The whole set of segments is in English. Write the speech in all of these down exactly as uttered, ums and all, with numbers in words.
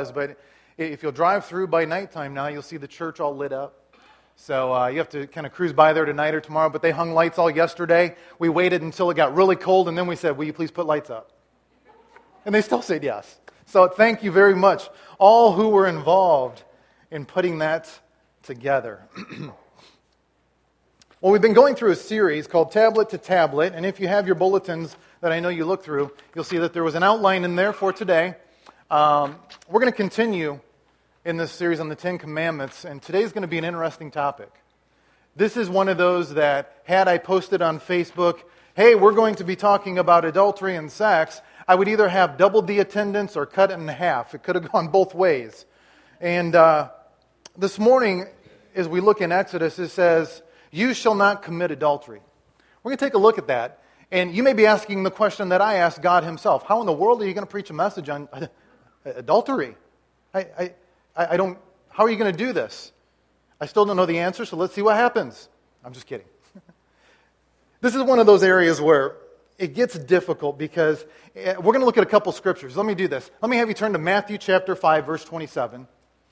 But if you'll drive through by nighttime now, you'll see the church all lit up. So uh, you have to kind of cruise by there tonight or tomorrow. But they hung lights all yesterday. We waited until it got really cold, and then we said, will you please put lights up? And they still said yes. So thank you very much, all who were involved in putting that together. Well, we've been going through a series called Tablet to Tablet, and if you have your bulletins that I know you look through, you'll see that there was an outline in there for today. Um, we're going to continue in this series on the Ten Commandments, and today's going to be an interesting topic. This is one of those that, had I posted on Facebook, hey, we're going to be talking about adultery and sex, I would either have doubled the attendance or cut it in half. It could have gone both ways. And uh, this morning, as we look in Exodus, it says, you shall not commit adultery. We're going to take a look at that. And you may be asking the question that I asked God himself. How in the world are you going to preach a message on adultery? I, I, I don't, how are you going to do this? I still don't know the answer, so let's see what happens. I'm just kidding. This is one of those areas where it gets difficult because we're going to look at a couple scriptures. Let me do this. Let me have you turn to Matthew chapter five, verse twenty-seven,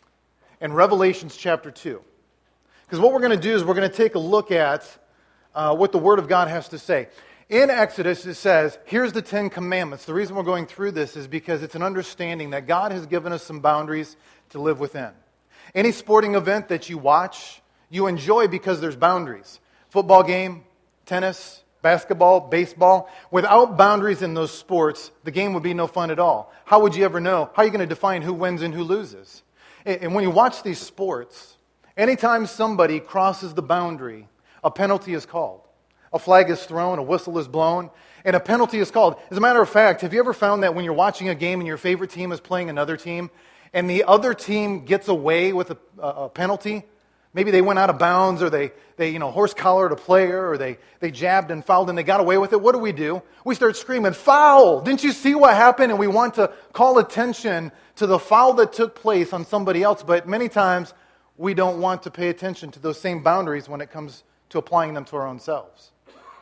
and Revelations chapter two. Because what we're going to do is we're going to take a look at uh, what the Word of God has to say. In Exodus, it says, here's the Ten Commandments. The reason we're going through this is because it's an understanding that God has given us some boundaries to live within. Any sporting event that you watch, you enjoy because there's boundaries. Football game, tennis, basketball, baseball. Without boundaries in those sports, the game would be no fun at all. How would you ever know? How are you going to define who wins and who loses? And when you watch these sports, anytime somebody crosses the boundary, a penalty is called. A flag is thrown, a whistle is blown, and a penalty is called. As a matter of fact, have you ever found that when you're watching a game and your favorite team is playing another team, and the other team gets away with a, a penalty? Maybe they went out of bounds, or they, they you know, horse-collared a player, or they, they jabbed and fouled and they got away with it. What do we do? We start screaming, foul! Didn't you see what happened? And we want to call attention to the foul that took place on somebody else, but many times we don't want to pay attention to those same boundaries when it comes to applying them to our own selves.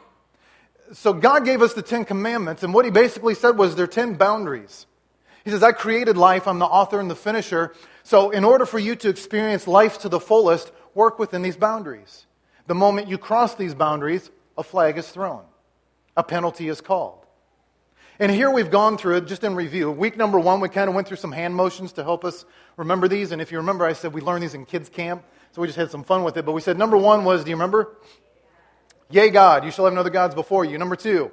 So God gave us the Ten Commandments, and what he basically said was there are ten boundaries. He says, I created life, I'm the author and the finisher, so in order for you to experience life to the fullest, work within these boundaries. The moment you cross these boundaries, a flag is thrown. A penalty is called. And here we've gone through it, just in review. Week number one, we kind of went through some hand motions to help us remember these. And if you remember, I said we learned these in kids' camp. So we just had some fun with it. But we said number one was, do you remember? Yea, God, you shall have no other gods before you. Number two,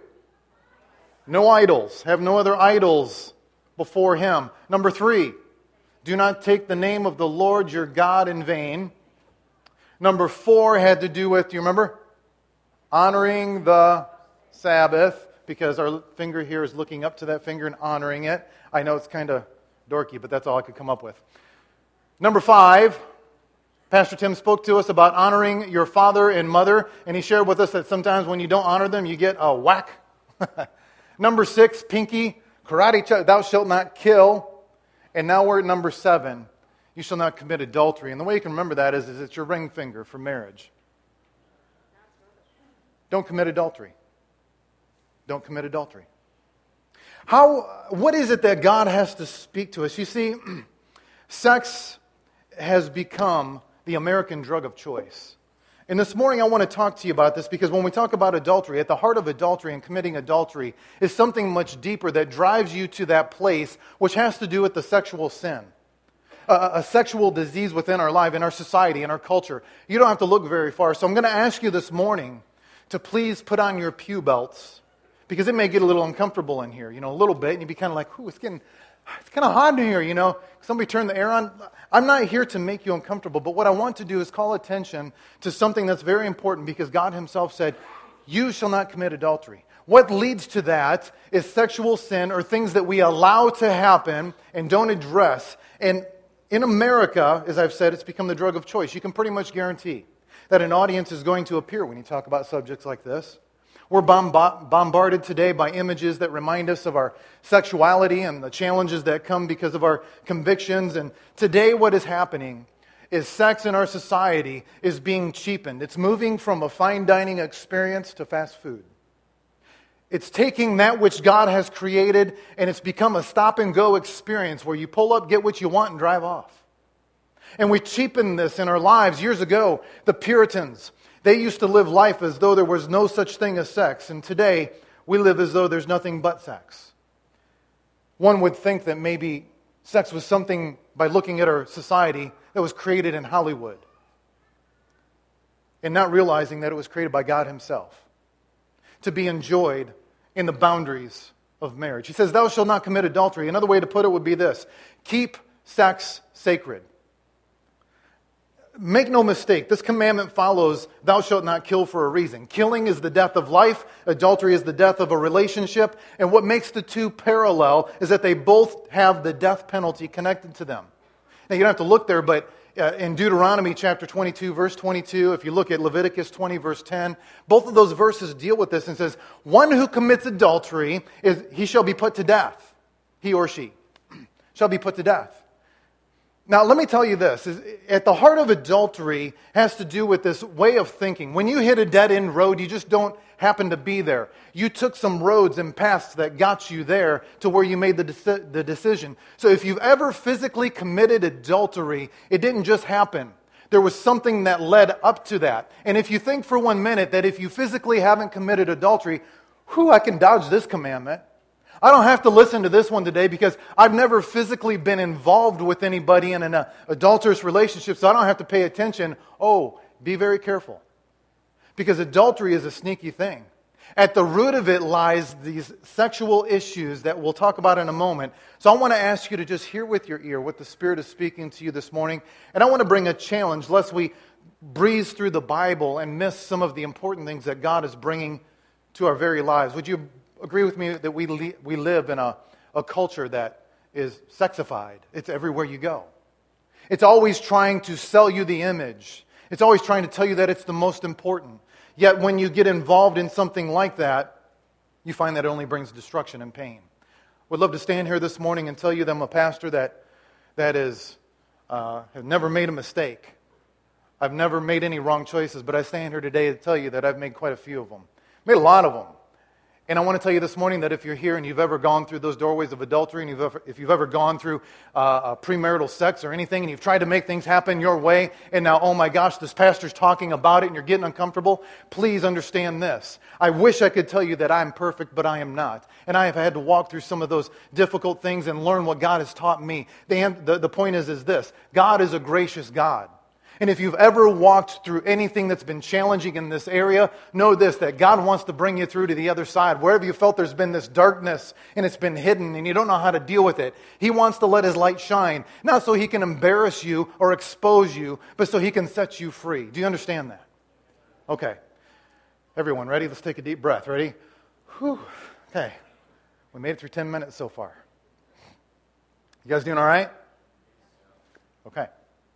no idols. Have no other idols before him. Number three, do not take the name of the Lord your God in vain. Number four had to do with, do you remember? Honoring the Sabbath. Because our finger here is looking up to that finger and honoring it. I know it's kind of dorky, but that's all I could come up with. Number five, Pastor Tim spoke to us about honoring your father and mother, and he shared with us that sometimes when you don't honor them, you get a whack. Number six, pinky, karate chop, thou shalt not kill. And now we're at number seven, you shall not commit adultery. And the way you can remember that is, is it's your ring finger for marriage. Don't commit adultery. Don't commit adultery. How? What is it that God has to speak to us? You see, sex has become the American drug of choice. And this morning I want to talk to you about this because when we talk about adultery, at the heart of adultery and committing adultery is something much deeper that drives you to that place which has to do with the sexual sin. A, a sexual disease within our life, in our society, in our culture. You don't have to look very far. So I'm going to ask you this morning to please put on your pew belts. Because it may get a little uncomfortable in here, you know, a little bit, and you'd be kind of like, ooh, it's getting, it's kind of hot in here, you know. Somebody turn the air on. I'm not here to make you uncomfortable, but what I want to do is call attention to something that's very important because God himself said, you shall not commit adultery. What leads to that is sexual sin or things that we allow to happen and don't address. And in America, as I've said, it's become the drug of choice. You can pretty much guarantee that an audience is going to appear when you talk about subjects like this. We're bombarded today by images that remind us of our sexuality and the challenges that come because of our convictions. And today what is happening is sex in our society is being cheapened. It's moving from a fine dining experience to fast food. It's taking that which God has created, and it's become a stop-and-go experience where you pull up, get what you want, and drive off. And we cheapened this in our lives. Years ago, the Puritans, they used to live life as though there was no such thing as sex. And today, we live as though there's nothing but sex. One would think that maybe sex was something, by looking at our society, that was created in Hollywood. And not realizing that it was created by God Himself, to be enjoyed in the boundaries of marriage. He says, thou shalt not commit adultery. Another way to put it would be this: keep sex sacred. Make no mistake, this commandment follows, thou shalt not kill, for a reason. Killing is the death of life. Adultery is the death of a relationship. And what makes the two parallel is that they both have the death penalty connected to them. Now, you don't have to look there, but uh, in Deuteronomy chapter twenty-two, verse twenty-two, if you look at Leviticus twenty, verse ten, both of those verses deal with this and says, one who commits adultery, is he shall be put to death. He or she shall be put to death. Now, let me tell you this. Is at the heart of adultery has to do with this way of thinking. When you hit a dead-end road, you just don't happen to be there. You took some roads and paths that got you there to where you made the, deci- the decision. So if you've ever physically committed adultery, it didn't just happen. There was something that led up to that. And if you think for one minute that if you physically haven't committed adultery, whew, I can dodge this commandment. I don't have to listen to this one today because I've never physically been involved with anybody in an uh, adulterous relationship, so I don't have to pay attention. Oh, be very careful. Because adultery is a sneaky thing. At the root of it lies these sexual issues that we'll talk about in a moment. So I want to ask you to just hear with your ear what the Spirit is speaking to you this morning. And I want to bring a challenge, lest we breeze through the Bible and miss some of the important things that God is bringing to our very lives. Would you agree with me that we li- we live in a, a culture that is sexified? It's everywhere you go. It's always trying to sell you the image. It's always trying to tell you that it's the most important. Yet when you get involved in something like that, you find that it only brings destruction and pain. Would love to stand here this morning and tell you that I'm a pastor that that is uh, has never made a mistake. I've never made any wrong choices, but I stand here today to tell you that I've made quite a few of them. Made a lot of them. And I want to tell you this morning that if you're here and you've ever gone through those doorways of adultery, and you've ever, if you've ever gone through uh, uh, premarital sex or anything, and you've tried to make things happen your way, and now, oh my gosh, this pastor's talking about it, and you're getting uncomfortable, please understand this. I wish I could tell you that I'm perfect, but I am not. And I have had to walk through some of those difficult things and learn what God has taught me. The, the, the point is, is this: God is a gracious God. And if you've ever walked through anything that's been challenging in this area, know this, that God wants to bring you through to the other side. Wherever you felt there's been this darkness and it's been hidden and you don't know how to deal with it, He wants to let His light shine. Not so He can embarrass you or expose you, but so He can set you free. Do you understand that? Okay. Everyone ready? Let's take a deep breath. Ready? Whew. Okay. We made it through ten minutes so far. You guys doing all right? Okay.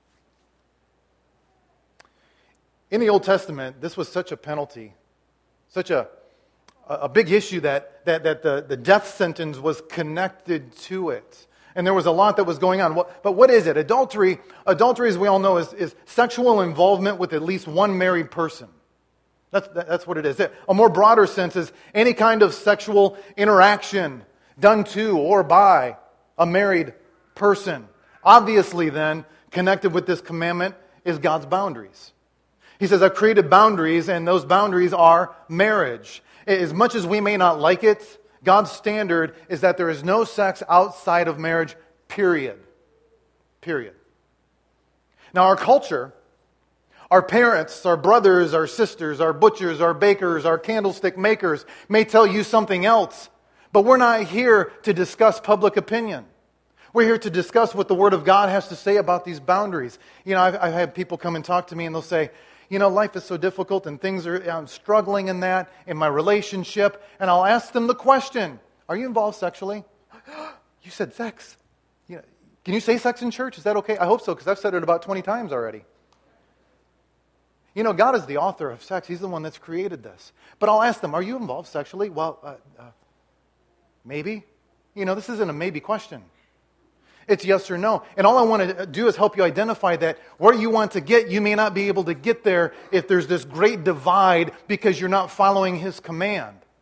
In the Old Testament, this was such a penalty, such a, a big issue that, that, that the, the death sentence was connected to it. And there was a lot that was going on. But what is it? Adultery, adultery, as we all know, is, is sexual involvement with at least one married person. That's, that's what it is. A more broader sense is any kind of sexual interaction done to or by a married person. Obviously, then, connected with this commandment is God's boundaries. He says, I've created boundaries, and those boundaries are marriage. As much as we may not like it, God's standard is that there is no sex outside of marriage, period. Period. Now, our culture, our parents, our brothers, our sisters, our butchers, our bakers, our candlestick makers may tell you something else, but we're not here to discuss public opinion. We're here to discuss what the Word of God has to say about these boundaries. You know, I've, I've had people come and talk to me, and they'll say, you know, life is so difficult and things are, I'm struggling in that, in my relationship. And I'll ask them the question, are you involved sexually? You said sex. You know, can you say sex in church? Is that okay? I hope so, because I've said it about twenty times already. You know, God is the author of sex. He's the one that's created this. But I'll ask them, are you involved sexually? Well, uh, uh, maybe. You know, this isn't a maybe question. It's yes or no. And all I want to do is help you identify that where you want to get, you may not be able to get there if there's this great divide because you're not following His command.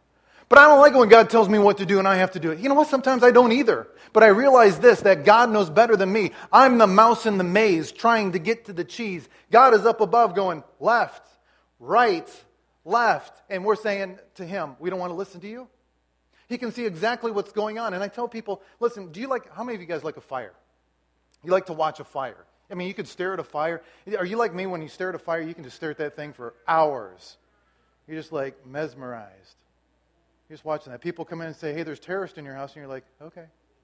But I don't like it when God tells me what to do and I have to do it. You know what? Sometimes I don't either. But I realize this, that God knows better than me. I'm the mouse in the maze trying to get to the cheese. God is up above going left, right, left. And we're saying to him, we don't want to listen to you? He can see exactly what's going on. And I tell people, listen, do you like, how many of you guys like a fire? You like to watch a fire. I mean, you could stare at a fire. Are you like me when you stare at a fire, you can just stare at that thing for hours? You're just like mesmerized. You're just watching that. People come in and say, hey, there's terrorists in your house. And you're like, okay.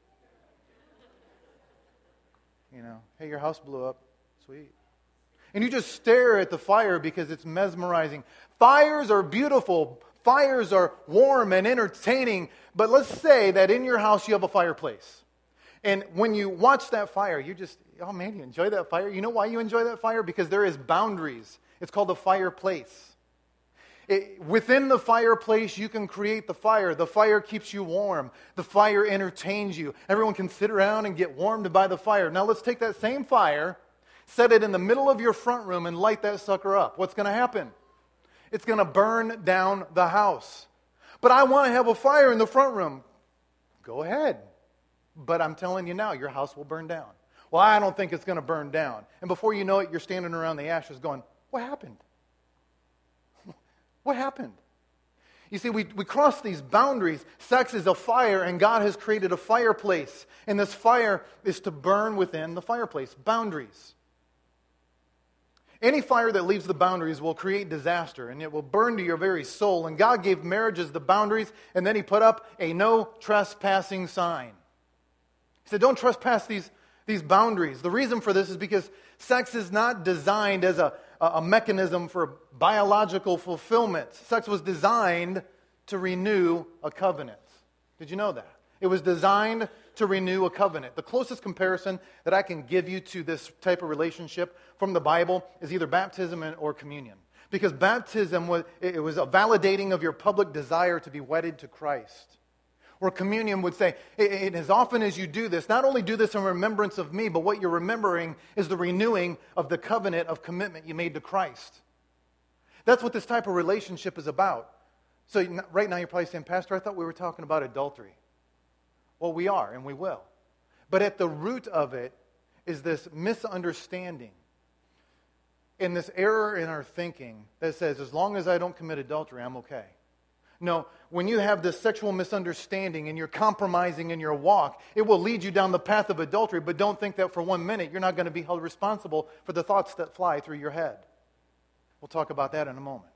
You know, hey, your house blew up. Sweet. And you just stare at the fire because it's mesmerizing. Fires are beautiful. Fires are warm and entertaining. But let's say that in your house you have a fireplace. And when you watch that fire, you just, oh man, you enjoy that fire. You know why you enjoy that fire? Because there is boundaries. It's called the fireplace. It, within the fireplace, you can create the fire. The fire keeps you warm. The fire entertains you. Everyone can sit around and get warmed by the fire. Now let's take that same fire, set it in the middle of your front room, and light that sucker up. What's going to happen? It's going to burn down the house. But I want to have a fire in the front room. Go ahead. But I'm telling you now, your house will burn down. Well, I don't think it's going to burn down. And before you know it, you're standing around the ashes going, what happened? What happened? You see, we, we cross these boundaries. Sex is a fire, and God has created a fireplace. And this fire is to burn within the fireplace. Boundaries. Any fire that leaves the boundaries will create disaster, and it will burn to your very soul. And God gave marriages the boundaries, and then he put up a no trespassing sign. He said, don't trespass these, these boundaries. The reason for this is because sex is not designed as a, a mechanism for biological fulfillment. Sex was designed to renew a covenant. Did you know that? It was designed to renew a covenant. The closest comparison that I can give you to this type of relationship from the Bible is either baptism or communion. Because baptism was, it was a validating of your public desire to be wedded to Christ. Where communion would say, and as often as you do this, not only do this in remembrance of me, but what you're remembering is the renewing of the covenant of commitment you made to Christ. That's what this type of relationship is about. So right now you're probably saying, Pastor, I thought we were talking about adultery. Well, we are, and we will. But at the root of it is this misunderstanding and this error in our thinking that says, as long as I don't commit adultery, I'm okay. No, when you have this sexual misunderstanding and you're compromising in your walk, it will lead you down the path of adultery, but don't think that for one minute you're not going to be held responsible for the thoughts that fly through your head. We'll talk about that in a moment.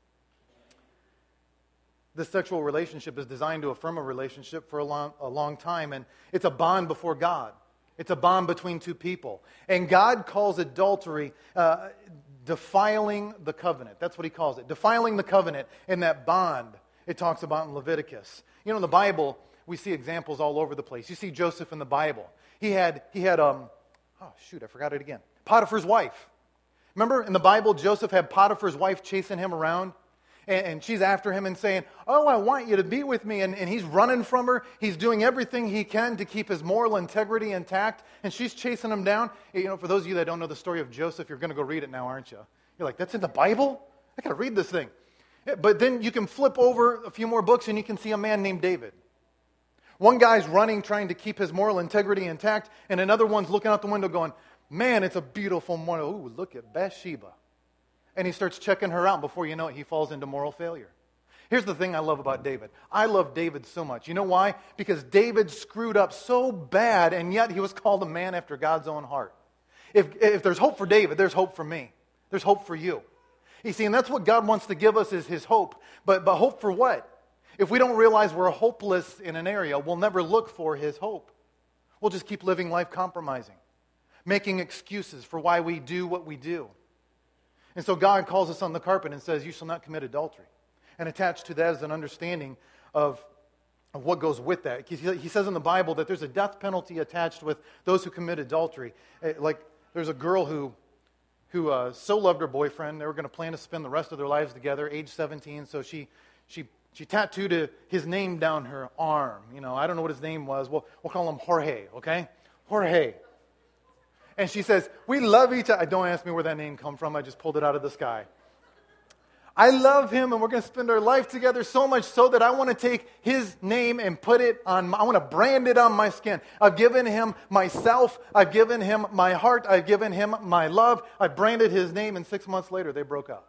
This sexual relationship is designed to affirm a relationship for a long, a long time, and it's a bond before God. It's a bond between two people. And God calls adultery uh, defiling the covenant. That's what he calls it. Defiling the covenant in that bond it talks about in Leviticus. You know, in the Bible, we see examples all over the place. You see Joseph in the Bible. He had, he had um, oh shoot, I forgot it again. Potiphar's wife. Remember in the Bible, Joseph had Potiphar's wife chasing him around? And, and she's after him and saying, oh, I want you to be with me. And, and he's running from her. He's doing everything he can to keep his moral integrity intact. And she's chasing him down. You know, for those of you that don't know the story of Joseph, you're going to go read it now, aren't you? You're like, that's in the Bible? I got to read this thing. But then you can flip over a few more books and you can see a man named David. One guy's running, trying to keep his moral integrity intact, and another one's looking out the window going, man, it's a beautiful morning. Ooh, look at Bathsheba. And he starts checking her out. Before you know it, he falls into moral failure. Here's the thing I love about David. I love David so much. You know why? Because David screwed up so bad, and yet he was called a man after God's own heart. If, if there's hope for David, there's hope for me. There's hope for you. You see, and that's what God wants to give us is his hope. But, but hope for what? If we don't realize we're hopeless in an area, we'll never look for his hope. We'll just keep living life compromising, making excuses for why we do what we do. And so God calls us on the carpet and says, you shall not commit adultery. And attached to that is an understanding of, of what goes with that. He, he says in the Bible that there's a death penalty attached with those who commit adultery. Like there's a girl who who uh, so loved her boyfriend, they were going to plan to spend the rest of their lives together, age seventeen, so she she she tattooed his name down her arm. You know, I don't know what his name was. We'll, we'll call him Jorge, okay? Jorge. And she says, we love each other. Don't ask me where that name come from. I just pulled it out of the sky. I love him and we're going to spend our life together so much so that I want to take his name and put it on, my, I want to brand it on my skin. I've given him myself. I've given him my heart. I've given him my love. I branded his name, and six months later they broke up.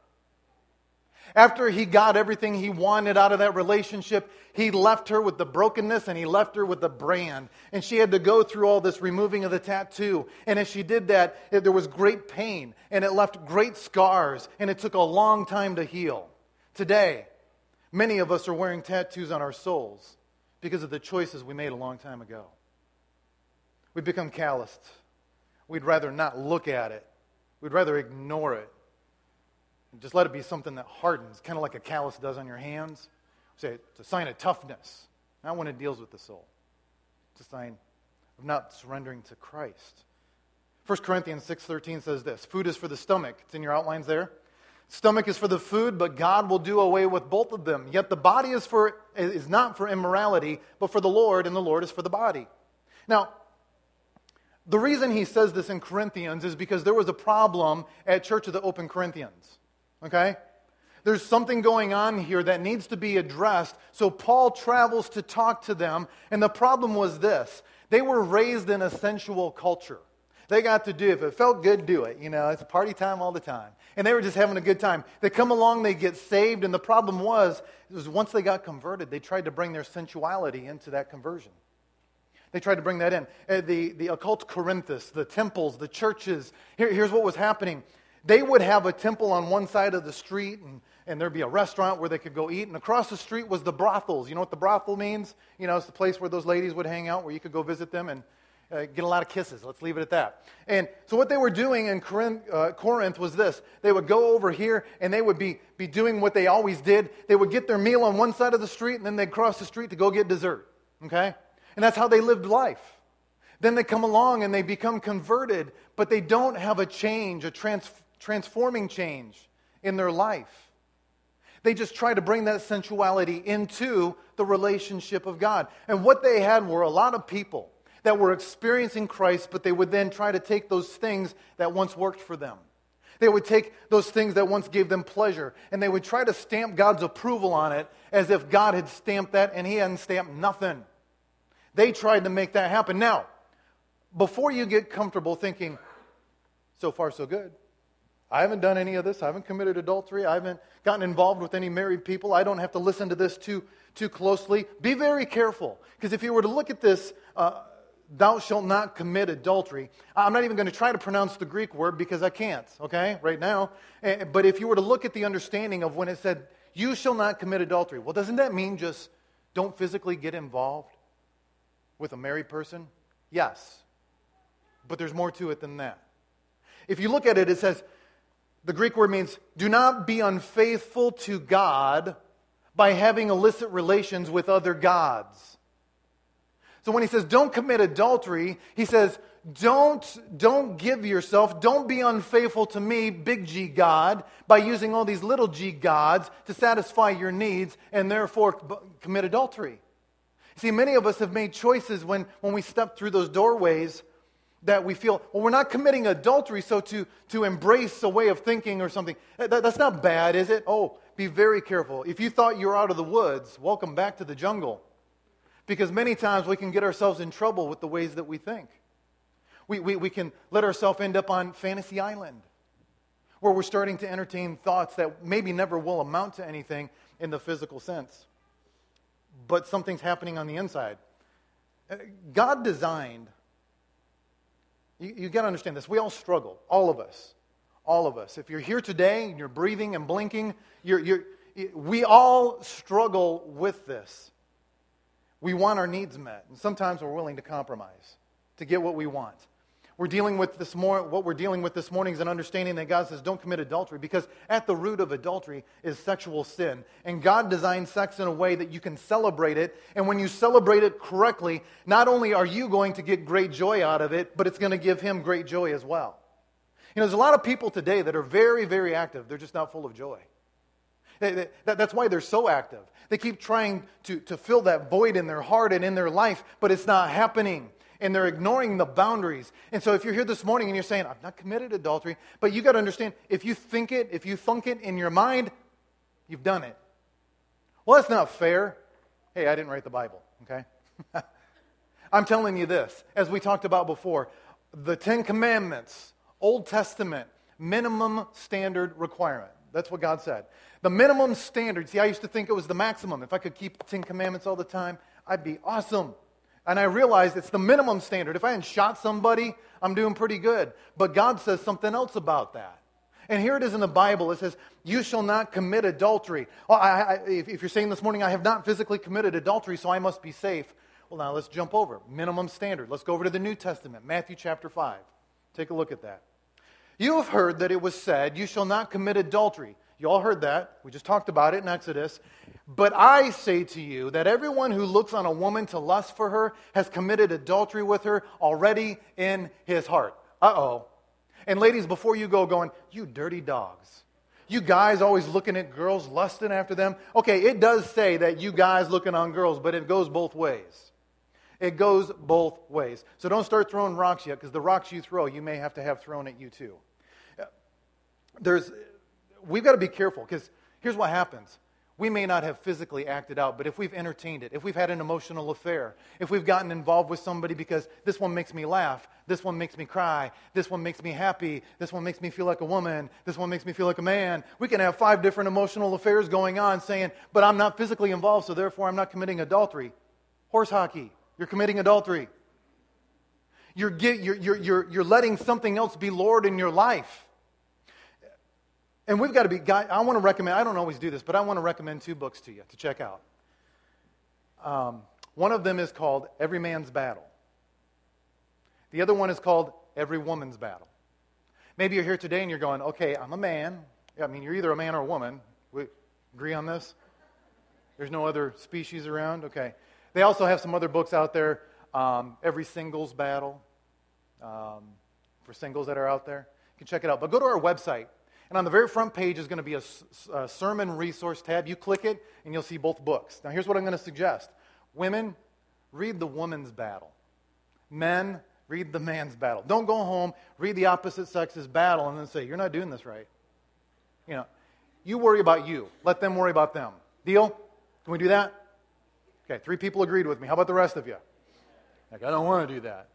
After he got everything he wanted out of that relationship, he left her with the brokenness and he left her with the brand. And she had to go through all this removing of the tattoo. And as she did that, it, there was great pain and it left great scars and it took a long time to heal. Today, many of us are wearing tattoos on our souls because of the choices we made a long time ago. We've become calloused. We'd rather not look at it. We'd rather ignore it. Just let it be something that hardens, kind of like a callus does on your hands. Say it's a sign of toughness, not when it deals with the soul. It's a sign of not surrendering to Christ. First Corinthians six thirteen says this, food is for the stomach. It's in your outlines there. Stomach is for the food, but God will do away with both of them. Yet the body is for is not for immorality, but for the Lord, and the Lord is for the body. Now, the reason he says this in Corinthians is because there was a problem at Church of the Open Corinthians. Okay? There's something going on here that needs to be addressed. So Paul travels to talk to them. And the problem was this. They were raised in a sensual culture. They got to do, if it felt good, do it. You know, it's party time all the time. And they were just having a good time. They come along, they get saved. And the problem was, was once they got converted, they tried to bring their sensuality into that conversion. They tried to bring that in. Uh, the, the occult Corinthus, the temples, the churches. Here, here's what was happening. They would have a temple on one side of the street, and, and there'd be a restaurant where they could go eat. And across the street was the brothels. You know what the brothel means? You know, it's the place where those ladies would hang out, where you could go visit them and uh, get a lot of kisses. Let's leave it at that. And so what they were doing in Corinth, uh, Corinth was this. They would go over here, and they would be, be doing what they always did. They would get their meal on one side of the street, and then they'd cross the street to go get dessert. Okay? And that's how they lived life. Then they come along, and they become converted, but they don't have a change, a transformation. transforming change in their life. They just try to bring that sensuality into the relationship of God. And what they had were a lot of people that were experiencing Christ, but they would then try to take those things that once worked for them. They would take those things that once gave them pleasure, and they would try to stamp God's approval on it as if God had stamped that and he hadn't stamped nothing. They tried to make that happen. Now, before you get comfortable thinking, so far so good, I haven't done any of this. I haven't committed adultery. I haven't gotten involved with any married people. I don't have to listen to this too, too closely. Be very careful. Because if you were to look at this, uh, thou shalt not commit adultery. I'm not even going to try to pronounce the Greek word because I can't, okay, right now. But if you were to look at the understanding of when it said, you shall not commit adultery. Well, doesn't that mean just don't physically get involved with a married person? Yes. But there's more to it than that. If you look at it, it says, the Greek word means, do not be unfaithful to God by having illicit relations with other gods. So when he says, don't commit adultery, he says, don't, don't give yourself, don't be unfaithful to me, big G God, by using all these little g gods to satisfy your needs and therefore commit adultery. See, many of us have made choices when, when we step through those doorways that we feel, well, we're not committing adultery, so to, to embrace a way of thinking or something, that, that's not bad, is it? Oh, be very careful. If you thought you were out of the woods, welcome back to the jungle. Because many times we can get ourselves in trouble with the ways that we think. We, we, we can let ourselves end up on Fantasy Island, where we're starting to entertain thoughts that maybe never will amount to anything in the physical sense. But something's happening on the inside. God designed You, you got to understand this. We all struggle. All of us. All of us. If you're here today and you're breathing and blinking, you're, you're, we all struggle with this. We want our needs met. And sometimes we're willing to compromise to get what we want. We're dealing with this more, what we're dealing with this morning is an understanding that God says don't commit adultery, because at the root of adultery is sexual sin. And God designed sex in a way that you can celebrate it. And when you celebrate it correctly, not only are you going to get great joy out of it, but it's going to give him great joy as well. You know, there's a lot of people today that are very, very active. They're just not full of joy. That's why they're so active. They keep trying to, to fill that void in their heart and in their life, but it's not happening. And they're ignoring the boundaries. And so if you're here this morning and you're saying, I've not committed adultery, but you got to understand, if you think it, if you thunk it in your mind, You've done it. Well, that's not fair. Hey, I didn't write the Bible, okay? I'm telling you this, as we talked about before, the Ten Commandments, Old Testament, minimum standard requirement. That's what God said. The minimum standard, see, I used to think it was the maximum. If I could keep Ten Commandments all the time, I'd be awesome. And I realized it's the minimum standard. If I hadn't shot somebody, I'm doing pretty good. But God says something else about that. And here it is in the Bible. It says, you shall not commit adultery. Well, I, I, if, if you're saying this morning, I have not physically committed adultery, so I must be safe. Well, now let's jump over. Minimum standard. Let's go over to the New Testament, Matthew chapter five. Take a look at that. You have heard that it was said, you shall not commit adultery. You all heard that. We just talked about it in Exodus. But I say to you that everyone who looks on a woman to lust for her has committed adultery with her already in his heart. Uh-oh. And ladies, before you go going, you dirty dogs. You guys always looking at girls, lusting after them. Okay, it does say that you guys looking on girls, but it goes both ways. It goes both ways. So don't start throwing rocks yet, because the rocks you throw, you may have to have thrown at you too. There's, we've got to be careful, because here's what happens. We may not have physically acted out, but if we've entertained it, if we've had an emotional affair, if we've gotten involved with somebody because this one makes me laugh, this one makes me cry, this one makes me happy, this one makes me feel like a woman, this one makes me feel like a man, we can have five different emotional affairs going on saying, but I'm not physically involved, so therefore I'm not committing adultery. Horse hockey, you're committing adultery. You're, you're, you're, you're, you're letting something else be Lord in your life. And we've got to be, I want to recommend, I don't always do this, but I want to recommend two books to you to check out. Um, one of them is called Every Man's Battle. The other one is called Every Woman's Battle. Maybe you're here today and you're going, okay, I'm a man. Yeah, I mean, you're either a man or a woman. We agree on this? There's no other species around? Okay. They also have some other books out there, um, Every Singles Battle, um, for singles that are out there. You can check it out. But go to our website. And on the very front page is going to be a, a sermon resource tab. You click it, and you'll see both books. Now, here's what I'm going to suggest. Women, read the woman's battle. Men, read the man's battle. Don't go home, read the opposite sex's battle, and then say, you're not doing this right. You know, you worry about you. Let them worry about them. Deal? Can we do that? Okay, three people agreed with me. How about the rest of you? Like, I don't want to do that.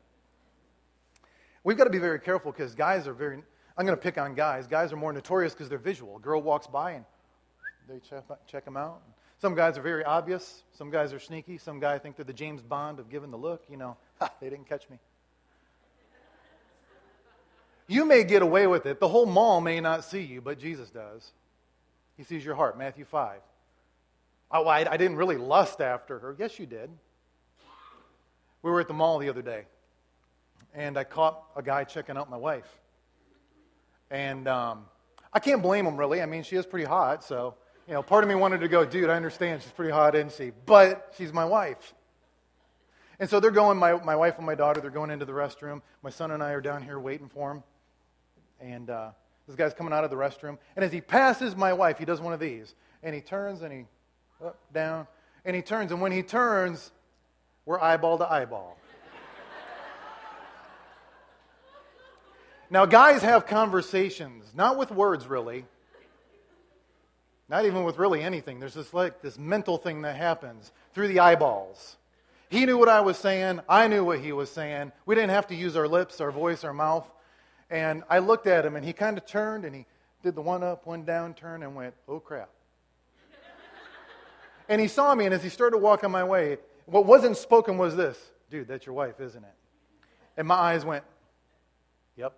We've got to be very careful because guys are very... I'm going to pick on guys. Guys are more notorious because they're visual. A girl walks by and they check, check them out. Some guys are very obvious. Some guys are sneaky. Some guys think they're the James Bond of giving the look. You know, ha, they didn't catch me. You may get away with it. The whole mall may not see you, but Jesus does. He sees your heart, Matthew five. Oh, I, I didn't really lust after her. Yes, you did. We were at the mall the other day, and I caught a guy checking out my wife. And um, I can't blame him, really. I mean, she is pretty hot, so, you know, part of me wanted to go, dude, I understand she's pretty hot, isn't she? But she's my wife. And so they're going, my, my wife and my daughter, they're going into the restroom. My son and I are down here waiting for him. And uh, this guy's coming out of the restroom. And as he passes my wife, he does one of these. And he turns and he, up, down, and he turns. And when he turns, we're eyeball to eyeball. Now, guys have conversations, not with words, really. Not even with really anything. There's this like this mental thing that happens through the eyeballs. He knew what I was saying. I knew what he was saying. We didn't have to use our lips, our voice, our mouth. And I looked at him, and he kind of turned, and he did the one up, one down turn, and went, oh, crap. And he saw me, and as he started walking my way, what wasn't spoken was this, dude, that's your wife, isn't it? And my eyes went, yep.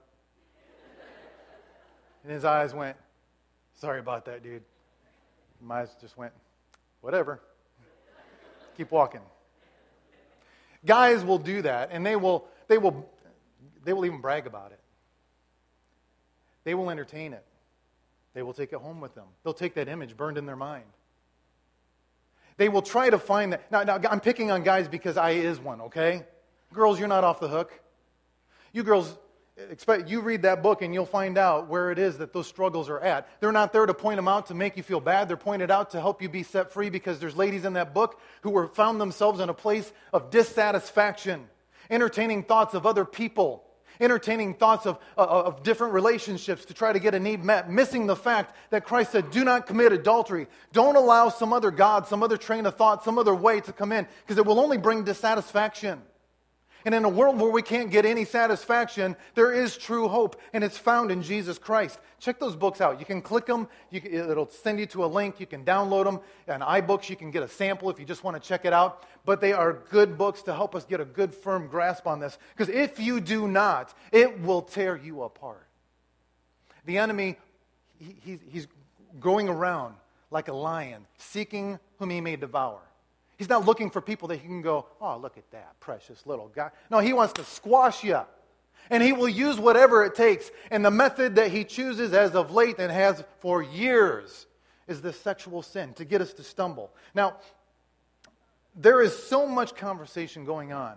And his eyes went, sorry about that, dude. And my eyes just went, whatever. Keep walking. Guys will do that, and they will, they will, they will even brag about it. They will entertain it. They will take it home with them. They'll take that image burned in their mind. They will try to find that. Now, now I'm picking on guys because I is one, okay? Girls, you're not off the hook. You girls, expect you read that book and you'll find out where it is that those struggles are at. They're not there to point them out to make you feel bad. They're pointed out to help you be set free because there's ladies in that book who were found themselves in a place of dissatisfaction, entertaining thoughts of other people, entertaining thoughts of, of, of different relationships to try to get a need met, missing the fact that Christ said, do not commit adultery. Don't allow some other God, some other train of thought, some other way to come in, because it will only bring dissatisfaction. And in a world where we can't get any satisfaction, there is true hope, and it's found in Jesus Christ. Check those books out. You can click them. You can, it'll send you to a link. You can download them. On iBooks, you can get a sample if you just want to check it out. But they are good books to help us get a good, firm grasp on this. Because if you do not, it will tear you apart. The enemy, he, he's, he's going around like a lion, seeking whom he may devour. He's not looking for people that he can go, oh, look at that precious little guy. No, he wants to squash you. And he will use whatever it takes. And the method that he chooses as of late and has for years is this sexual sin to get us to stumble. Now, there is so much conversation going on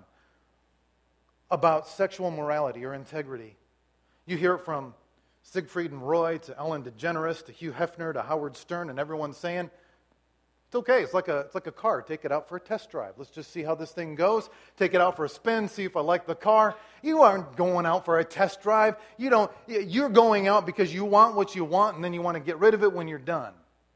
about sexual morality or integrity. You hear it from Siegfried and Roy to Ellen DeGeneres to Hugh Hefner to Howard Stern, and everyone's saying, it's okay. It's like a it's like a car. Take it out for a test drive. Let's just see how this thing goes. Take it out for a spin. See if I like the car. You aren't going out for a test drive. You don't. You're going out because you want what you want, and then you want to get rid of it when you're done.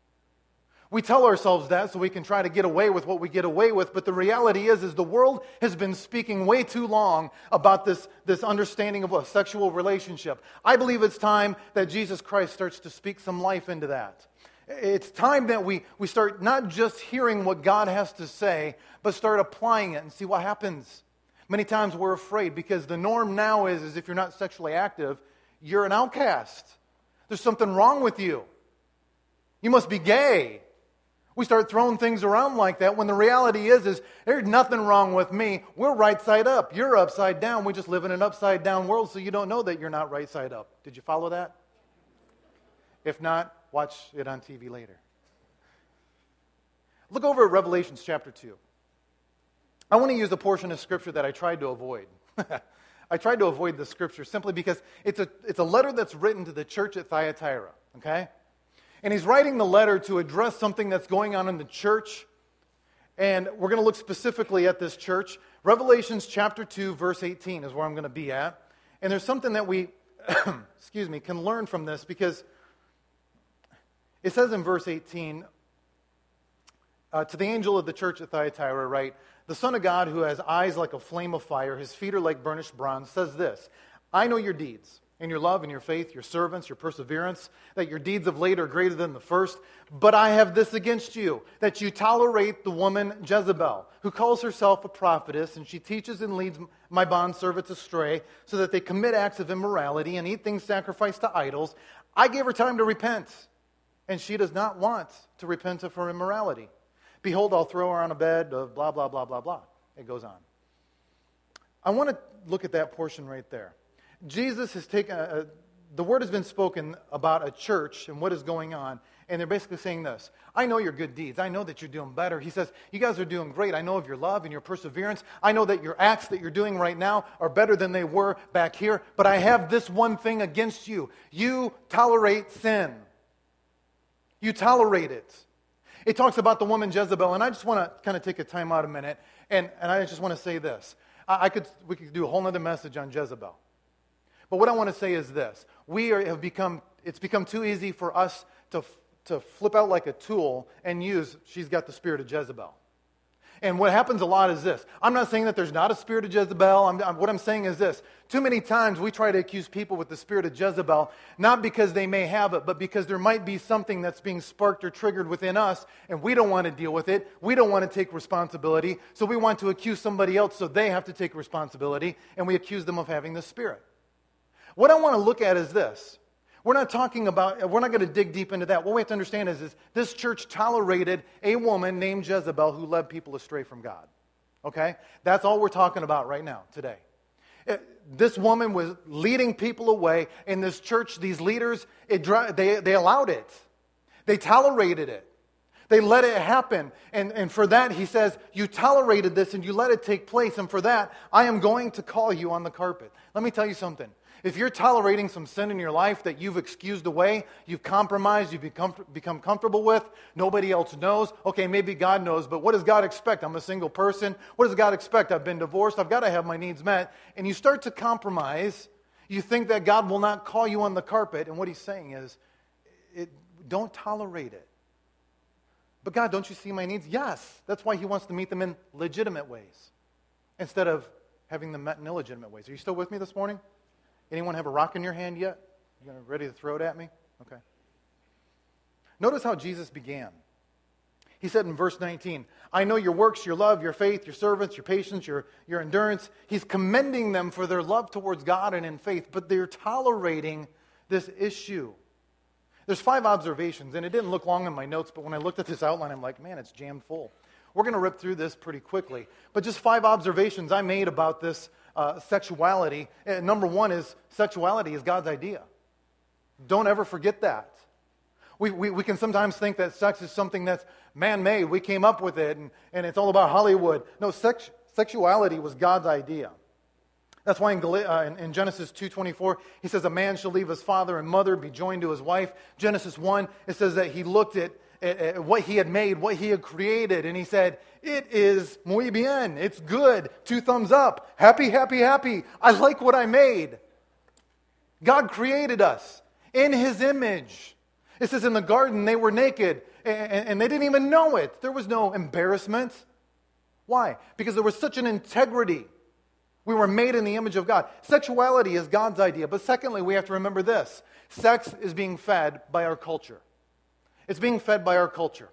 We tell ourselves that so we can try to get away with what we get away with. But the reality is, is the world has been speaking way too long about this this understanding of a sexual relationship. I believe it's time that Jesus Christ starts to speak some life into that. It's time that we, we start not just hearing what God has to say, but start applying it and see what happens. Many times we're afraid because the norm now is, is if you're not sexually active, you're an outcast. There's something wrong with you. You must be gay. We start throwing things around like that when the reality is, is there's nothing wrong with me. We're right side up. You're upside down. We just live in an upside down world, so you don't know that you're not right side up. Did you follow that? If not, watch it on T V later. Look over at Revelation chapter two. I want to use a portion of Scripture that I tried to avoid. I tried to avoid the Scripture simply because it's a, it's a letter that's written to the church at Thyatira, okay? And he's writing the letter to address something that's going on in the church. And we're going to look specifically at this church. Revelation chapter two, verse eighteen is where I'm going to be at. And there's something that we, excuse me, can learn from this because it says in verse eighteen, uh, to the angel of the church at Thyatira, right, the Son of God who has eyes like a flame of fire, his feet are like burnished bronze, says this, I know your deeds, and your love and your faith, your servants, your perseverance, that your deeds of late are greater than the first, but I have this against you, that you tolerate the woman Jezebel, who calls herself a prophetess, and she teaches and leads my bondservants astray, so that they commit acts of immorality and eat things sacrificed to idols. I gave her time to repent, and she does not want to repent of her immorality. Behold, I'll throw her on a bed of blah, blah, blah, blah, blah. It goes on. I want to look at that portion right there. Jesus has taken, a, the word has been spoken about a church and what is going on, and they're basically saying this. I know your good deeds. I know that you're doing better. He says, you guys are doing great. I know of your love and your perseverance. I know that your acts that you're doing right now are better than they were back here, but I have this one thing against you. You tolerate sin. You tolerate it. It talks about the woman Jezebel, and I just want to kind of take a time out a minute, and, and I just want to say this. I, I could we could do a whole other message on Jezebel. But what I want to say is this. We are, have become, it's become too easy for us to, to flip out like a tool and use, she's got the spirit of Jezebel. And what happens a lot is this. I'm not saying that there's not a spirit of Jezebel. I'm, I'm, what I'm saying is this. Too many times we try to accuse people with the spirit of Jezebel, not because they may have it, but because there might be something that's being sparked or triggered within us, and we don't want to deal with it. We don't want to take responsibility, so we want to accuse somebody else so they have to take responsibility, and we accuse them of having the spirit. What I want to look at is this. We're not talking about, we're not going to dig deep into that. What we have to understand is, is this church tolerated a woman named Jezebel who led people astray from God. Okay? That's all we're talking about right now, today. It, this woman was leading people away, and this church, these leaders, it, they, they allowed it. They tolerated it. They let it happen. And, and for that, he says, you tolerated this and you let it take place, and for that, I am going to call you on the carpet. Let me tell you something. If you're tolerating some sin in your life that you've excused away, you've compromised, you've become, become comfortable with, nobody else knows, okay, maybe God knows, but what does God expect? I'm a single person. What does God expect? I've been divorced. I've got to have my needs met. And you start to compromise You think that God will not call you on the carpet, and what he's saying is, it, don't tolerate it. But God, don't you see my needs? Yes. That's why he wants to meet them in legitimate ways instead of having them met in illegitimate ways. Are you still with me this morning? Anyone have a rock in your hand yet? You ready to throw it at me? Okay. Notice how Jesus began. He said in verse nineteen, I know your works, your love, your faith, your servants, your patience, your, your endurance. He's commending them for their love towards God and in faith, but they're tolerating this issue. There's five observations, and it didn't look long in my notes, but when I looked at this outline, I'm like, man, it's jammed full. We're going to rip through this pretty quickly. But just five observations I made about this uh, sexuality. And number one is sexuality is God's idea. Don't ever forget that. We, we, we can sometimes think that sex is something that's man-made. We came up with it, and, and it's all about Hollywood. No, sex, sexuality was God's idea. That's why in, uh, in, in Genesis two twenty-four, he says, a man shall leave his father and mother, be joined to his wife. Genesis one, it says that he looked at, at, at what he had made, what he had created, and he said, it is muy bien, it's good, two thumbs up, happy, happy, happy, I like what I made. God created us in his image. It says in the garden they were naked, and, and they didn't even know it. There was no embarrassment. Why? Because there was such an integrity. We were made in the image of God. Sexuality is God's idea. But secondly, we have to remember this. Sex is being fed by our culture. It's being fed by our culture.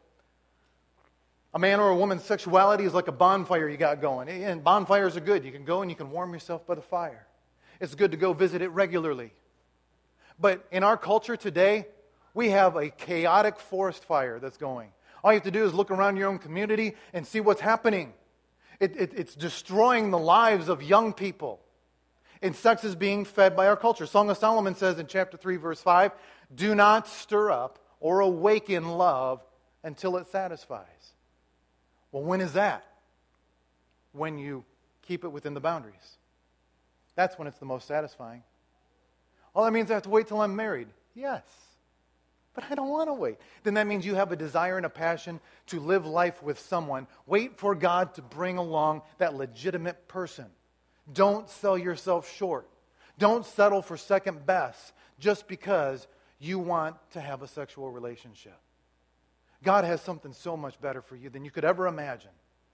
A man or a woman's sexuality is like a bonfire you got going. And bonfires are good. You can go and you can warm yourself by the fire. It's good to go visit it regularly. But in our culture today, we have a chaotic forest fire that's going. All you have to do is look around your own community and see what's happening. It, it, it's destroying the lives of young people. And sex is being fed by our culture. Song of Solomon says in chapter three, verse five, do not stir up or awaken love until it satisfies. Well, when is that? When you keep it within the boundaries. That's when it's the most satisfying. Oh, that means I have to wait till I'm married. Yes. But I don't want to wait. Then that means you have a desire and a passion to live life with someone. Wait for God to bring along that legitimate person. Don't sell yourself short. Don't settle for second best just because you want to have a sexual relationship. God has something so much better for you than you could ever imagine.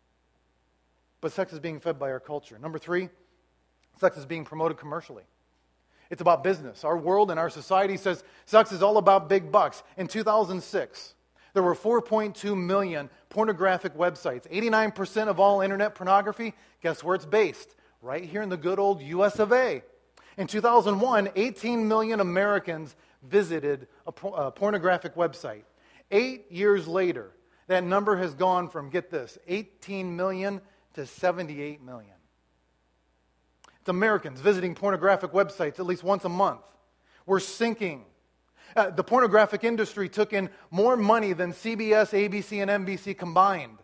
But sex is being fed by our culture. Number three, sex is being promoted commercially. It's about business. Our world and our society says sex is all about big bucks. In two thousand six, there were four point two million pornographic websites. eighty-nine percent of all internet pornography, guess where it's based? Right here in the good old U S of A. In two thousand one, eighteen million Americans visited a, por- a pornographic website. Eight years later, that number has gone from, get this, eighteen million to seventy-eight million. It's Americans visiting pornographic websites at least once a month. We're sinking. Uh, the pornographic industry took in more money than C B S, A B C, and N B C combined.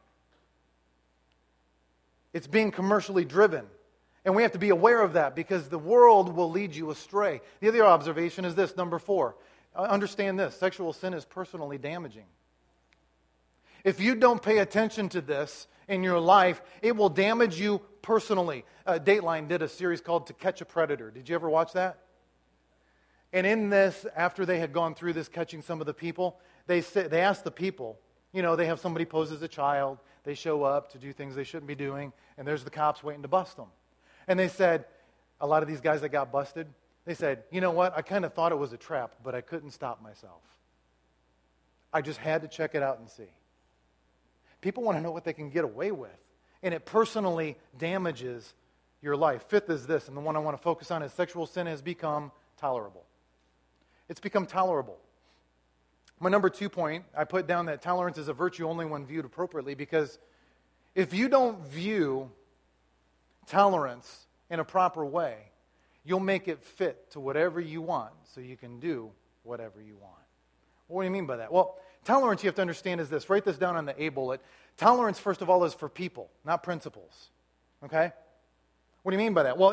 It's being commercially driven. And we have to be aware of that because the world will lead you astray. The other observation is this, number four. Uh, understand this, sexual sin is personally damaging. If you don't pay attention to this in your life, it will damage you personally. Uh, Dateline did a series called To Catch a Predator. Did you ever watch that? And in this, after they had gone through this, catching some of the people, they say, they asked the people, you know, they have somebody pose as a child, they show up to do things they shouldn't be doing, and there's the cops waiting to bust them. And they said, a lot of these guys that got busted, they said, you know what, I kind of thought it was a trap, but I couldn't stop myself. I just had to check it out and see. People want to know what they can get away with, and it personally damages your life. Fifth is this, and the one I want to focus on is sexual sin has become tolerable. It's become tolerable. My number two point, I put down that tolerance is a virtue only when viewed appropriately, because if you don't view tolerance in a proper way, you'll make it fit to whatever you want so you can do whatever you want. What do you mean by that? Well, tolerance, you have to understand, is this. Write this down on the A bullet. Tolerance, first of all, is for people, not principles. Okay? What do you mean by that? Well, if,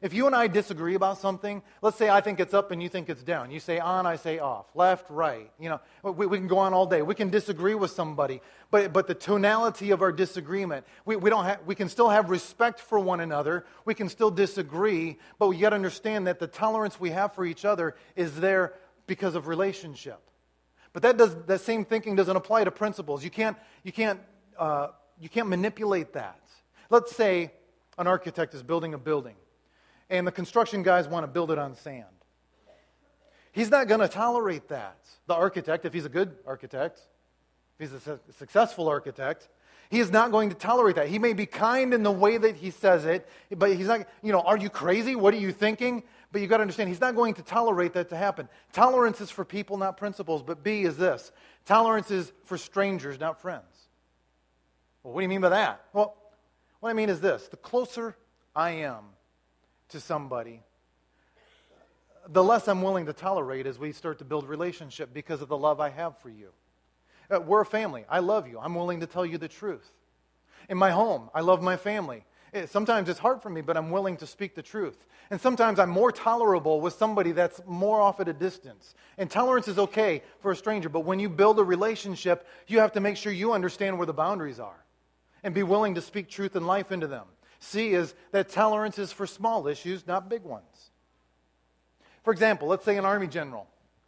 If you and I disagree about something, let's say I think it's up and you think it's down. You say on, I say off, left, right. You know, we, we can go on all day. We can disagree with somebody, but but the tonality of our disagreement, we, we don't have. We can still have respect for one another. We can still disagree, but we got to understand that the tolerance we have for each other is there because of relationship. But that does that same thinking doesn't apply to principles. You can't you can't uh, you can't manipulate that. Let's say an architect is building a building, and the construction guys want to build it on sand. He's not going to tolerate that. The architect, if he's a good architect, if he's a su- successful architect, he is not going to tolerate that. He may be kind in the way that he says it, but he's not, you know, are you crazy? What are you thinking? But you've got to understand, he's not going to tolerate that to happen. Tolerance is for people, not principles. But B is this: tolerance is for strangers, not friends. Well, what do you mean by that? Well, what I mean is this: the closer I am to somebody, the less I'm willing to tolerate as we start to build relationship because of the love I have for you. Uh, we're a family. I love you. I'm willing to tell you the truth. In my home, I love my family. It, sometimes it's hard for me, but I'm willing to speak the truth. And sometimes I'm more tolerable with somebody that's more off at a distance. And tolerance is okay for a stranger, but when you build a relationship, you have to make sure you understand where the boundaries are and be willing to speak truth and life into them. C is that tolerance is for small issues, not big ones. For example, let's say an army general.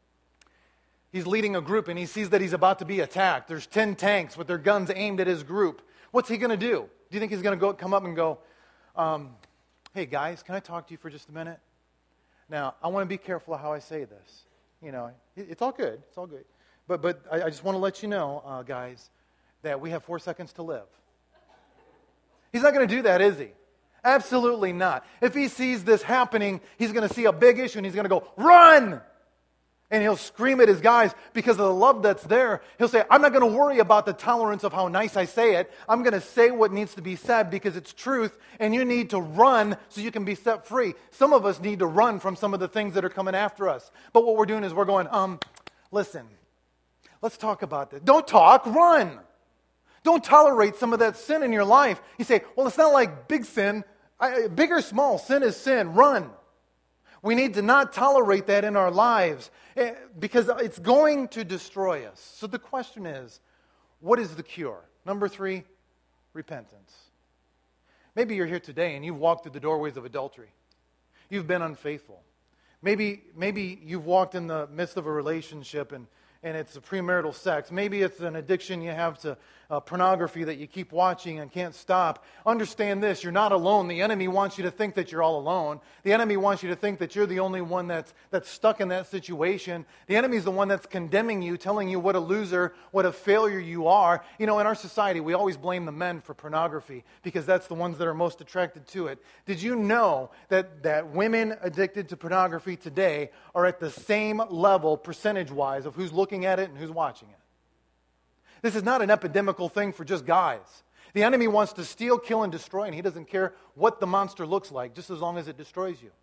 He's leading a group and he sees that he's about to be attacked. There's ten tanks with their guns aimed at his group. What's he going to do? Do you think he's going to go come up and go, um, hey guys, can I talk to you for just a minute? Now, I want to be careful of how I say this. You know, it, it's all good. It's all good. But but I, I just want to let you know, uh, guys, that we have four seconds to live. He's not going to do that, is he? Absolutely not. If he sees this happening, he's going to see a big issue and he's going to go, run! And he'll scream at his guys because of the love that's there. He'll say, I'm not going to worry about the tolerance of how nice I say it. I'm going to say what needs to be said because it's truth, and you need to run so you can be set free. Some of us need to run from some of the things that are coming after us. But what we're doing is we're going, um, listen, let's talk about this. Don't talk, run. Don't tolerate some of that sin in your life. You say, well, it's not like big sin. I, big or small, sin is sin. Run. We need to not tolerate that in our lives because it's going to destroy us. So the question is, what is the cure? Number three, repentance. Maybe you're here today and you've walked through the doorways of adultery. You've been unfaithful. Maybe, maybe you've walked in the midst of a relationship and, and it's a premarital sex. Maybe it's an addiction you have to uh, pornography that you keep watching and can't stop. Understand this, you're not alone. The enemy wants you to think that you're all alone. The enemy wants you to think that you're the only one that's, that's stuck in that situation. The enemy's the one that's condemning you, telling you what a loser, what a failure you are. You know, in our society, we always blame the men for pornography because that's the ones that are most attracted to it. Did you know that, that women addicted to pornography today are at the same level, percentage-wise, of who's looking at it and who's watching it? This is not an epidemical thing for just guys. The enemy wants to steal, kill, and destroy, and he doesn't care what the monster looks like, just as long as it destroys you.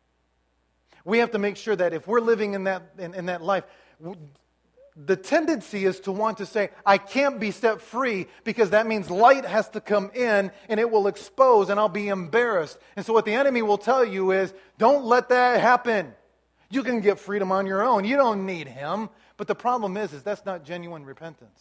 We have to make sure that if we're living in that, in, in that life, the tendency is to want to say, I can't be set free because that means light has to come in and it will expose and I'll be embarrassed. And so what the enemy will tell you is, don't let that happen. You can get freedom on your own. You don't need him. But the problem is, is that's not genuine repentance.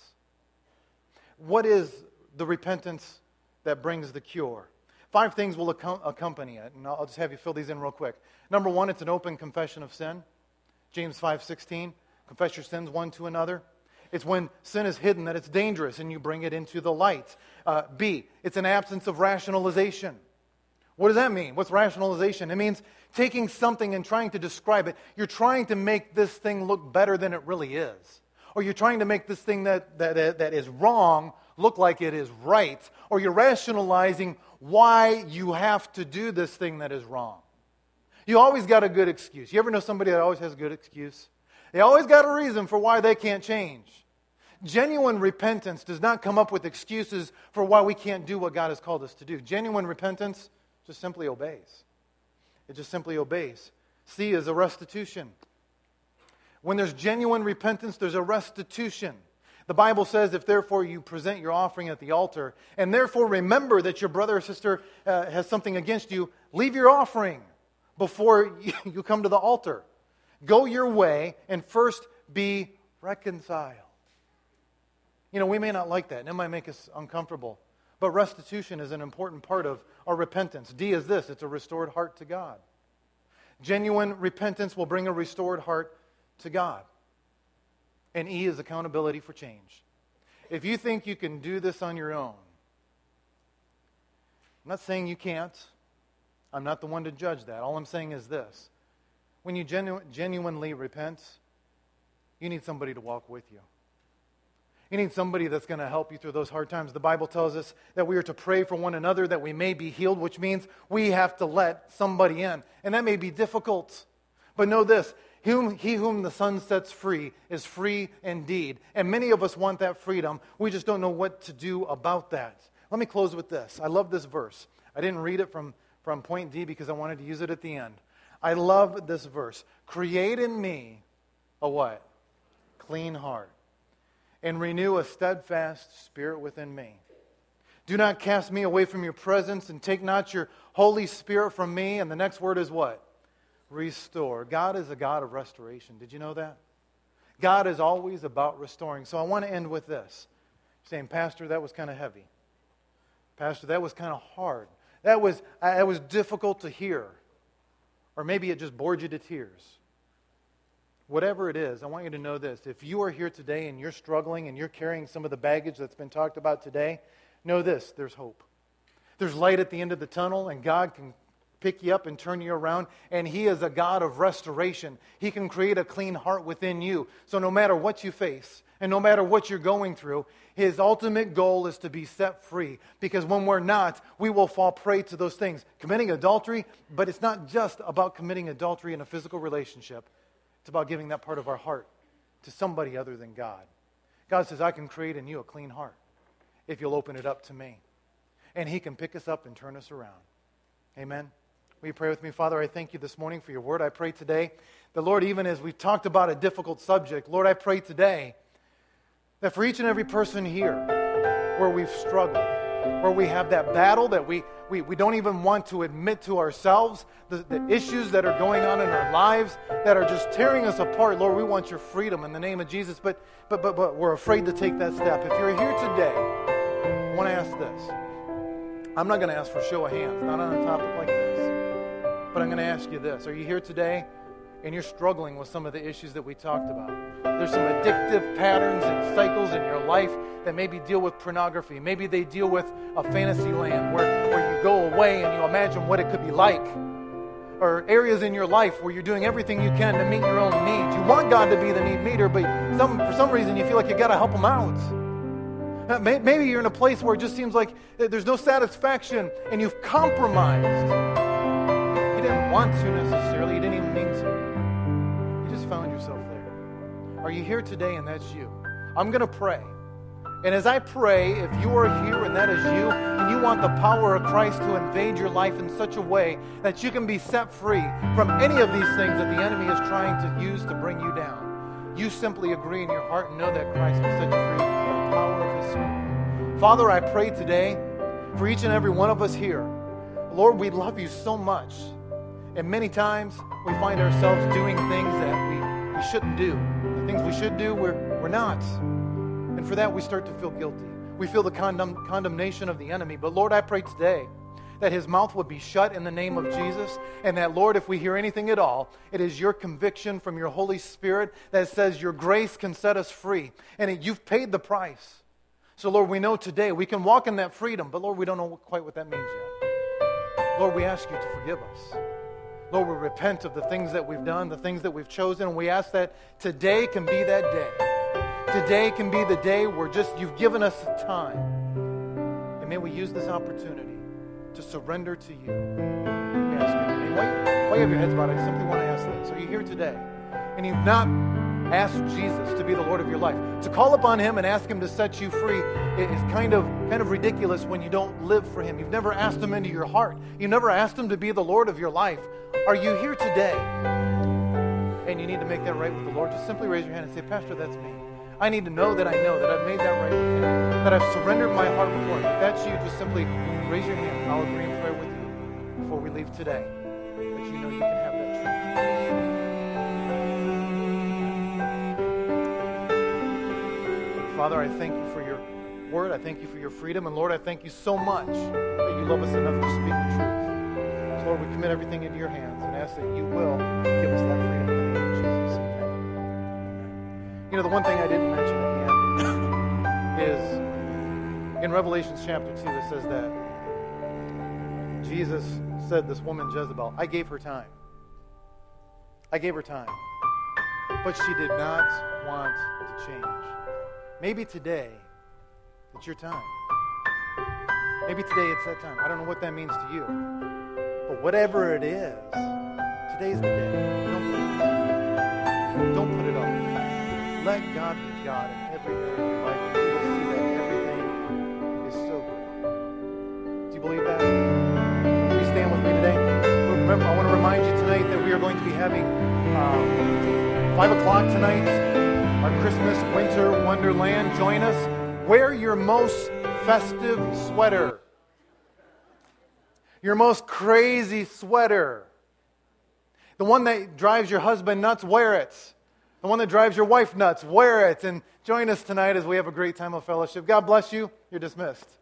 What is the repentance that brings the cure? Five things will ac- accompany it, and I'll just have you fill these in real quick. Number one, it's an open confession of sin. James five sixteen, confess your sins one to another. It's when sin is hidden that it's dangerous and you bring it into the light. Uh, B, it's an absence of rationalization. What does that mean? What's rationalization? It means taking something and trying to describe it. You're trying to make this thing look better than it really is. Or you're trying to make this thing that, that, that is wrong look like it is right. Or you're rationalizing why you have to do this thing that is wrong. You always got a good excuse. You ever know somebody that always has a good excuse? They always got a reason for why they can't change. Genuine repentance does not come up with excuses for why we can't do what God has called us to do. Genuine repentance just simply obeys. It just simply obeys. C is a restitution. When there's genuine repentance, there's a restitution. The Bible says, if therefore you present your offering at the altar, and therefore remember that your brother or sister uh, has something against you, leave your offering. before you come to the altar. Go your way and first be reconciled. You know, we may not like that, and it might make us uncomfortable. But restitution is an important part of our repentance. D is this, it's a restored heart to God. Genuine repentance will bring a restored heart to God. And E is accountability for change. If you think you can do this on your own, I'm not saying you can't. I'm not the one to judge that. All I'm saying is this. When you genu- genuinely repent, you need somebody to walk with you. You need somebody that's going to help you through those hard times. The Bible tells us that we are to pray for one another that we may be healed, which means we have to let somebody in. And that may be difficult. But know this, he whom, he whom the Son sets free is free indeed. And many of us want that freedom. We just don't know what to do about that. Let me close with this. I love this verse. I didn't read it from, from point D because I wanted to use it at the end. I love this verse. Create in me a what? Clean heart. And renew a steadfast spirit within me. Do not cast me away from your presence, and take not your Holy Spirit from me. And the next word is what? Restore. God is a God of restoration. Did you know that? God is always about restoring. So I want to end with this. Saying, Pastor, that was kind of heavy. Pastor, that was kind of hard. That was, that was difficult to hear. Or maybe it just bored you to tears. Whatever it is, I want you to know this. If you are here today and you're struggling and you're carrying some of the baggage that's been talked about today, know this, there's hope. There's light at the end of the tunnel, and God can pick you up and turn you around, and He is a God of restoration. He can create a clean heart within you. So no matter what you face, and no matter what you're going through, His ultimate goal is to be set free. Because when we're not, we will fall prey to those things. Committing adultery, but it's not just about committing adultery in a physical relationship. It's about giving that part of our heart to somebody other than God. God says, I can create in you a clean heart if you'll open it up to me. And He can pick us up and turn us around. Amen. Will you pray with me? Father, I thank you this morning for your word. I pray today that, Lord, even as we've talked about a difficult subject, Lord, I pray today that for each and every person here where we've struggled, where we have that battle that we, we, we don't even want to admit to ourselves, the, the issues that are going on in our lives that are just tearing us apart. Lord, we want your freedom in the name of Jesus, but, but, but, but we're afraid to take that step. If you're here today, I want to ask this. I'm not going to ask for show of hands, not on a topic like this, but I'm going to ask you this. Are you here today and you're struggling with some of the issues that we talked about? There's some addictive patterns and cycles in your life that maybe deal with pornography. Maybe they deal with a fantasy land where, where you go away and you imagine what it could be like. Or areas in your life where you're doing everything you can to meet your own needs. You want God to be the need meter, but some, for some reason you feel like you got to help Him out. Maybe you're in a place where it just seems like there's no satisfaction and you've compromised. You didn't want to necessarily. You didn't even mean to. You just found yourself there. Are you here today and that's you? I'm going to pray. And as I pray, if you are here and that is you, and you want the power of Christ to invade your life in such a way that you can be set free from any of these things that the enemy is trying to use to bring you down, you simply agree in your heart and know that Christ will set you free by the power of His Spirit. Father, I pray today for each and every one of us here. Lord, we love you so much. And many times we find ourselves doing things that we, we shouldn't do. The things we should do, we're, we're not. And for that, we start to feel guilty. We feel the condemn, condemnation of the enemy. But Lord, I pray today that his mouth would be shut in the name of Jesus. And that, Lord, if we hear anything at all, it is your conviction from your Holy Spirit that says your grace can set us free. And it, you've paid the price. So, Lord, we know today we can walk in that freedom. But, Lord, we don't know quite what that means yet. Lord, we ask you to forgive us. Lord, we repent of the things that we've done, the things that we've chosen. And we ask that today can be that day. Today can be the day where just you've given us time. And may we use this opportunity to surrender to you. We ask you in your name. Why, why you have your heads bowed? I simply want to ask this. Are you here today and you've not asked Jesus to be the Lord of your life? To call upon him and ask him to set you free is kind of, kind of ridiculous when you don't live for him. You've never asked him into your heart. You've never asked him to be the Lord of your life. Are you here today and you need to make that right with the Lord? Just simply raise your hand and say, Pastor, that's me. I need to know that I know that I've made that right with him, that I've surrendered my heart before him. If that's you, just simply raise your hand and I'll agree and pray with you before we leave today. that you know you can have that truth. Father, I thank you for your word. I thank you for your freedom. And Lord, I thank you so much that you love us enough to speak the truth. So Lord, we commit everything into your hands and ask that you will give us that freedom in the name of Jesus. Amen. You know, the one thing I didn't mention at the end is in Revelation chapter two, it says that Jesus said this woman Jezebel, I gave her time. I gave her time. But she did not want to change. Maybe today, it's your time. Maybe today it's that time. I don't know what that means to you. But whatever it is, today's the day. Don't put it off. Don't put it off. Let God be God in every area of your life, and you will see that everything is so good. Do you believe that? Will you stand with me today? Remember, I want to remind you tonight that we are going to be having um, five o'clock tonight, our Christmas Winter Wonderland. Join us. Wear your most festive sweater. Your most crazy sweater. The one that drives your husband nuts, wear it. The one that drives your wife nuts, wear it. And join us tonight as we have a great time of fellowship. God bless you. You're dismissed.